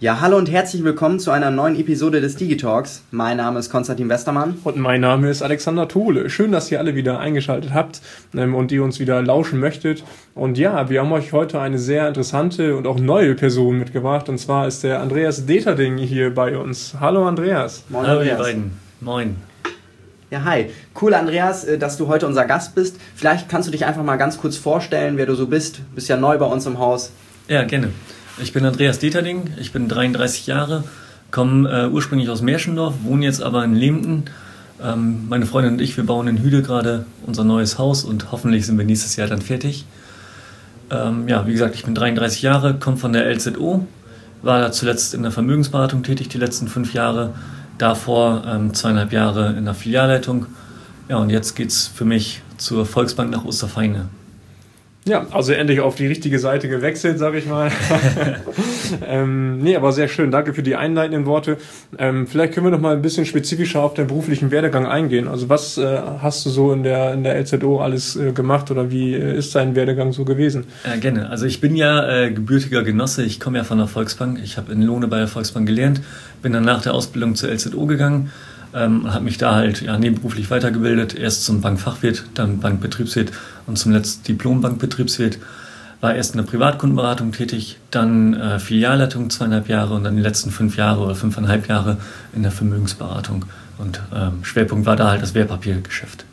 Ja, hallo und herzlich willkommen zu einer neuen Episode des Digitalks. Mein Name ist Konstantin Westermann. Und mein Name ist Alexander Tole. Schön, dass ihr alle wieder eingeschaltet habt und ihr uns wieder lauschen möchtet. Und ja, wir haben euch heute eine sehr interessante und auch neue Person mitgebracht. Und zwar ist der Andreas Deterding hier bei uns. Hallo Andreas. Moin, hallo Andreas. Ihr beiden. Moin. Ja, hi. Cool, Andreas, dass du heute unser Gast bist. Vielleicht kannst du dich einfach mal ganz kurz vorstellen, wer du so bist. Du bist ja neu bei uns im Haus. Ja, gerne. Ich bin Andreas Deterding, ich bin 33 Jahre, komme ursprünglich aus Märschendorf, wohne jetzt aber in Lehmten. Meine Freundin und ich, wir bauen in Hüde gerade unser neues Haus und hoffentlich sind wir nächstes Jahr dann fertig. Ja, wie gesagt, ich bin 33 Jahre, komme von der LZO, war da zuletzt in der Vermögensberatung tätig die letzten 5 Jahre, davor 2,5 Jahre in der Filialleitung. Ja, und jetzt geht's für mich zur Volksbank nach Osterfeine. Ja, also endlich auf die richtige Seite gewechselt, sag ich mal. Nee, aber sehr schön. Danke für die einleitenden Worte. Vielleicht können wir noch mal ein bisschen spezifischer auf den beruflichen Werdegang eingehen. Also was hast du so in der LZO alles gemacht oder wie ist dein Werdegang so gewesen? Ja, gerne. Also ich bin ja gebürtiger Genosse. Ich komme ja von der Volksbank. Ich habe in Lohne bei der Volksbank gelernt, bin dann nach der Ausbildung zur LZO gegangen. Habe mich da halt nebenberuflich weitergebildet, erst zum Bankfachwirt, dann Bankbetriebswirt und zum letzten Diplom-Bankbetriebswirt. War erst in der Privatkundenberatung tätig, dann Filialleitung 2,5 Jahre und dann die letzten 5 Jahre oder 5,5 Jahre in der Vermögensberatung. Und Schwerpunkt war da halt das Wertpapiergeschäft.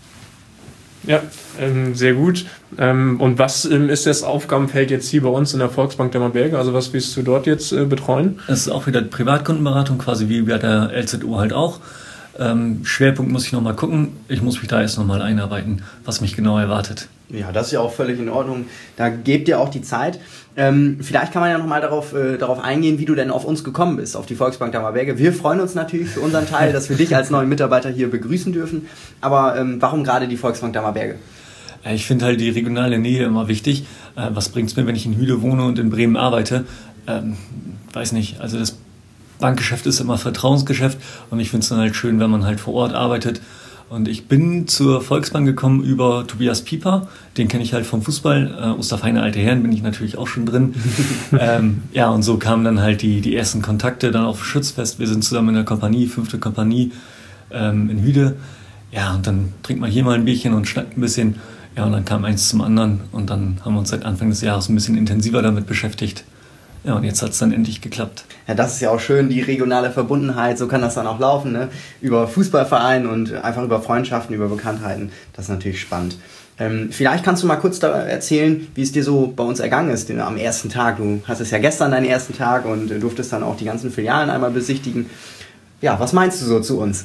Ja, sehr gut. Und was ist das Aufgabenfeld jetzt hier bei uns in der Volksbank Demmerberge? Also was willst du dort jetzt betreuen? Das ist auch wieder Privatkundenberatung, quasi wie bei der LZO halt auch. Schwerpunkt muss ich nochmal gucken. Ich muss mich da erst nochmal einarbeiten, was mich genau erwartet. Ja, das ist ja auch völlig in Ordnung. Da gebt ihr auch die Zeit. Vielleicht kann man ja nochmal darauf eingehen, wie du denn auf uns gekommen bist, auf die Volksbank Demmerberge. Wir freuen uns natürlich für unseren Teil, dass wir dich als neuen Mitarbeiter hier begrüßen dürfen. Aber warum gerade die Volksbank Demmerberge? Ich finde halt die regionale Nähe immer wichtig. Was bringt es mir, wenn ich in Hüde wohne und in Bremen arbeite? Weiß nicht. Also das Bankgeschäft ist immer Vertrauensgeschäft und ich finde es dann halt schön, wenn man halt vor Ort arbeitet. Und ich bin zur Volksbank gekommen über Tobias Pieper, den kenne ich halt vom Fußball. Osterfeine alte Herren bin ich natürlich auch schon drin. Ja, und so kamen dann halt die ersten Kontakte dann auf Schützfest. Wir sind zusammen in der Kompanie, 5. Kompanie in Hüde. Ja, und dann trinkt man hier mal ein Bierchen und schnackt ein bisschen. Ja, und dann kam eins zum anderen und dann haben wir uns seit Anfang des Jahres ein bisschen intensiver damit beschäftigt. Ja, und jetzt hat es dann endlich geklappt. Ja, das ist ja auch schön, die regionale Verbundenheit, so kann das dann auch laufen, ne? Über Fußballverein und einfach über Freundschaften, über Bekanntheiten. Das ist natürlich spannend. Vielleicht kannst du mal kurz da erzählen, wie es dir so bei uns ergangen ist am ersten Tag. Du hattest ja gestern deinen ersten Tag und durftest dann auch die ganzen Filialen einmal besichtigen. Ja, was meinst du so zu uns?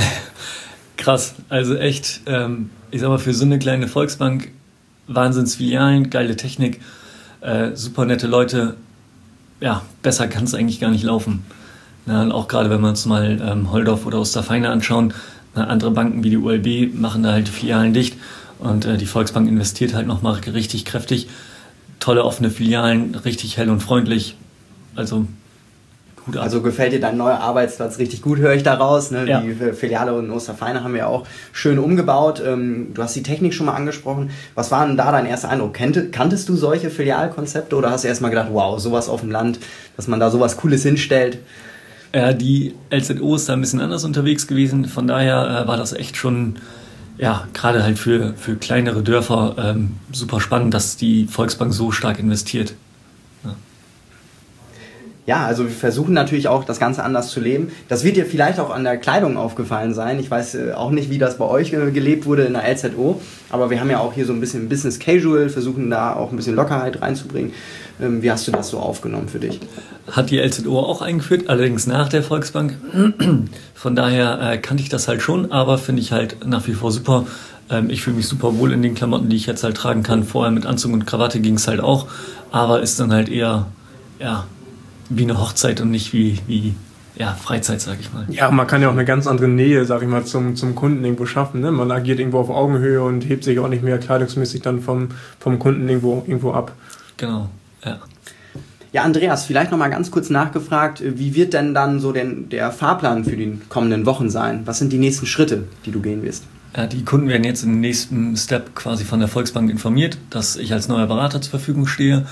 Krass, also echt, ich sag mal, für so eine kleine Volksbank, Wahnsinnsfilialen, geile Technik, super nette Leute. Ja, besser kann es eigentlich gar nicht laufen. Na, und auch gerade wenn wir uns mal Holdorf oder Osterfeine anschauen, andere Banken wie die OLB machen da halt die Filialen dicht und die Volksbank investiert halt nochmal richtig kräftig. Tolle offene Filialen, richtig hell und freundlich. Also gut ab. Also gefällt dir dein neuer Arbeitsplatz richtig gut, höre ich daraus. Ne? Ja. Die Filiale in Osterfeine haben wir auch schön umgebaut. Du hast die Technik schon mal angesprochen. Was war denn da dein erster Eindruck? Kanntest du solche Filialkonzepte oder hast du erst mal gedacht, wow, sowas auf dem Land, dass man da sowas Cooles hinstellt? Ja, die LZO ist da ein bisschen anders unterwegs gewesen. Von daher war das echt schon, ja, gerade halt für kleinere Dörfer super spannend, dass die Volksbank so stark investiert. Ja, also wir versuchen natürlich auch, das Ganze anders zu leben. Das wird dir vielleicht auch an der Kleidung aufgefallen sein. Ich weiß auch nicht, wie das bei euch gelebt wurde in der LZO, aber wir haben ja auch hier so ein bisschen Business Casual, versuchen da auch ein bisschen Lockerheit reinzubringen. Wie hast du das so aufgenommen für dich? Hat die LZO auch eingeführt, allerdings nach der Volksbank. Von daher kannte ich das halt schon, aber finde ich halt nach wie vor super. Ich fühle mich super wohl in den Klamotten, die ich jetzt halt tragen kann. Vorher mit Anzug und Krawatte ging es halt auch, aber ist dann halt eher, ja, wie eine Hochzeit und nicht wie Freizeit, sag ich mal. Ja, man kann ja auch eine ganz andere Nähe, sag ich mal, zum Kunden irgendwo schaffen. Ne? Man agiert irgendwo auf Augenhöhe und hebt sich auch nicht mehr kleidungsmäßig dann vom Kunden irgendwo ab. Genau, ja. Ja, Andreas, vielleicht nochmal ganz kurz nachgefragt, wie wird denn dann so der Fahrplan für die kommenden Wochen sein? Was sind die nächsten Schritte, die du gehen wirst? Ja, die Kunden werden jetzt im nächsten Step quasi von der Volksbank informiert, dass ich als neuer Berater zur Verfügung stehe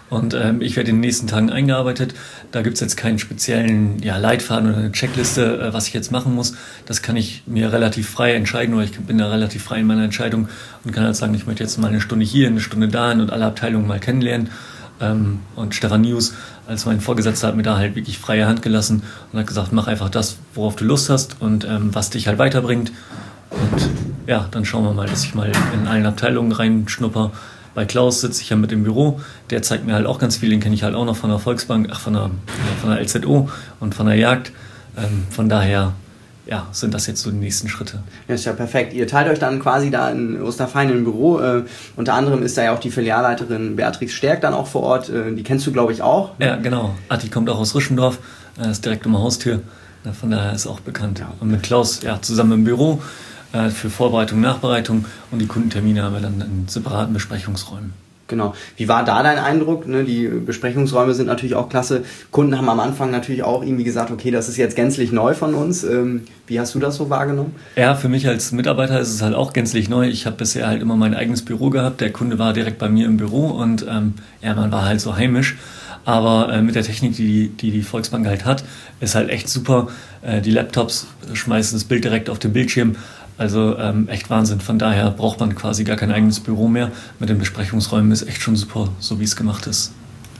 Und ich werde in den nächsten Tagen eingearbeitet. Da gibt es jetzt keinen speziellen Leitfaden oder eine Checkliste, was ich jetzt machen muss. Das kann ich mir relativ frei entscheiden, oder ich bin da relativ frei in meiner Entscheidung und kann halt sagen, ich möchte jetzt mal eine Stunde hier, eine Stunde dahin und alle Abteilungen mal kennenlernen. Und Stefan Nius als mein Vorgesetzter hat mir da halt wirklich freie Hand gelassen und hat gesagt, mach einfach das, worauf du Lust hast und was dich halt weiterbringt. Und ja, dann schauen wir mal, dass ich mal in allen Abteilungen reinschnupper. Bei Klaus sitze ich ja mit im Büro, der zeigt mir halt auch ganz viel, den kenne ich halt auch noch von der Volksbank, von der LZO und von der Jagd. Von daher sind das jetzt so die nächsten Schritte. Ja, ist ja perfekt. Ihr teilt euch dann quasi da in Osterfein im Büro. Unter anderem ist da ja auch die Filialleiterin Beatrix Stärk dann auch vor Ort. Die kennst du, glaube ich, auch. Ja, genau. Atti kommt auch aus Rüschendorf, ist direkt um die Haustür. Von daher ist auch bekannt. Ja. Und mit Klaus zusammen im Büro für Vorbereitung, Nachbereitung und die Kundentermine haben wir dann in separaten Besprechungsräumen. Genau. Wie war da dein Eindruck? Ne, die Besprechungsräume sind natürlich auch klasse. Kunden haben am Anfang natürlich auch irgendwie gesagt, okay, das ist jetzt gänzlich neu von uns. Wie hast du das so wahrgenommen? Ja, für mich als Mitarbeiter ist es halt auch gänzlich neu. Ich habe bisher halt immer mein eigenes Büro gehabt. Der Kunde war direkt bei mir im Büro und man war halt so heimisch. Aber mit der Technik, die Volksbank halt hat, ist halt echt super. Die Laptops schmeißen das Bild direkt auf den Bildschirm. Also echt Wahnsinn. Von daher braucht man quasi gar kein eigenes Büro mehr. Mit den Besprechungsräumen ist echt schon super, so wie es gemacht ist.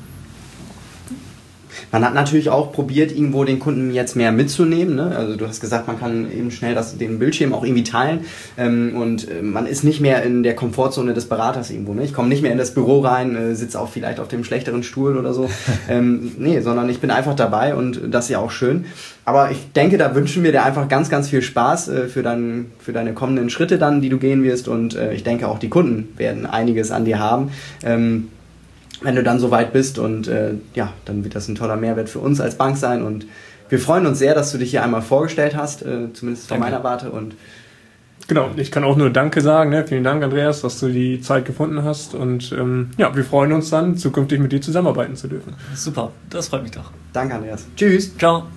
Man hat natürlich auch probiert, irgendwo den Kunden jetzt mehr mitzunehmen. Ne? Also du hast gesagt, man kann eben schnell den Bildschirm auch irgendwie teilen. Und man ist nicht mehr in der Komfortzone des Beraters irgendwo. Ne? Ich komme nicht mehr in das Büro rein, sitze auch vielleicht auf dem schlechteren Stuhl oder so. Nee, sondern ich bin einfach dabei und das ist ja auch schön. Aber ich denke, da wünschen wir dir einfach ganz, ganz viel Spaß für deine kommenden Schritte dann, die du gehen wirst. Und ich denke, auch die Kunden werden einiges an dir haben. Wenn du dann soweit bist und dann wird das ein toller Mehrwert für uns als Bank sein und wir freuen uns sehr, dass du dich hier einmal vorgestellt hast, zumindest von meiner Warte. Und genau, ich kann auch nur Danke sagen, ne? Vielen Dank, Andreas, dass du die Zeit gefunden hast und wir freuen uns dann, zukünftig mit dir zusammenarbeiten zu dürfen. Super, das freut mich doch. Danke, Andreas. Tschüss. Ciao.